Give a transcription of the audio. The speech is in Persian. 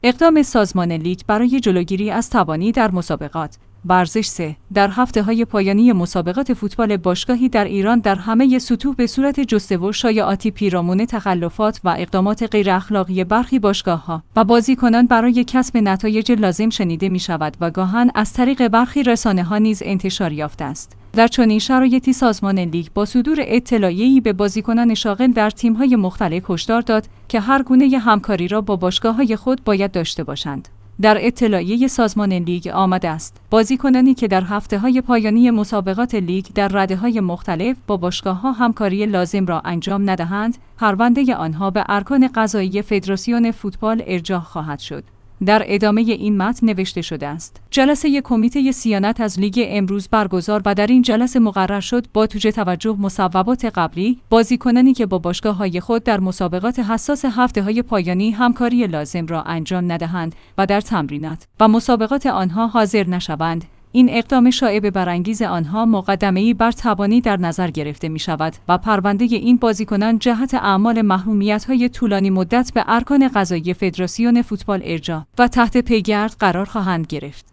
اقدام سازمان لیگ برای جلوگیری از تبانی در مسابقات. ورزش 3. در هفته‌های پایانی مسابقات فوتبال باشگاهی در ایران در همه سطوح به صورت جسته و شایعاتی پیرامون تخلفات و اقدامات غیر اخلاقی برخی باشگاه‌ها و بازیکنان برای کسب نتایج لازم شنیده می‌شود و گاهن از طریق برخی رسانه‌ها نیز انتشار یافته است. در چنین شرایطی سازمان لیگ با صدور اطلاعیه‌ای به بازیکنان شاغل در تیم‌های مختلف هشدار داد که هر گونه همکاری را با باشگاه‌های خود باید داشته باشند. در اطلاعیه سازمان لیگ آمده است بازیکنانی که در هفته‌های پایانی مسابقات لیگ در رده‌های مختلف با باشگاه‌ها همکاری لازم را انجام ندهند، پرونده آنها به ارکان قضایی فدراسیون فوتبال ارجاع خواهد شد. در ادامه این متن نوشته شده است: جلسه کمیته صیانت از لیگ امروز برگزار و در این جلسه مقرر شد با توجه مصوبات قبلی، بازیکنانی که با باشگاه‌های خود در مسابقات حساس هفته‌های پایانی همکاری لازم را انجام ندهند و در تمرینات و مسابقات آنها حاضر نشوند، این اقدام شایعه برانگیز آنها مقدمه‌ای بر تبانی در نظر گرفته می‌شود و پرونده این بازیکنان جهت اعمال محرومیت‌های طولانی مدت به ارکان قضایی فدراسیون فوتبال ارجاع و تحت پیگرد قرار خواهند گرفت.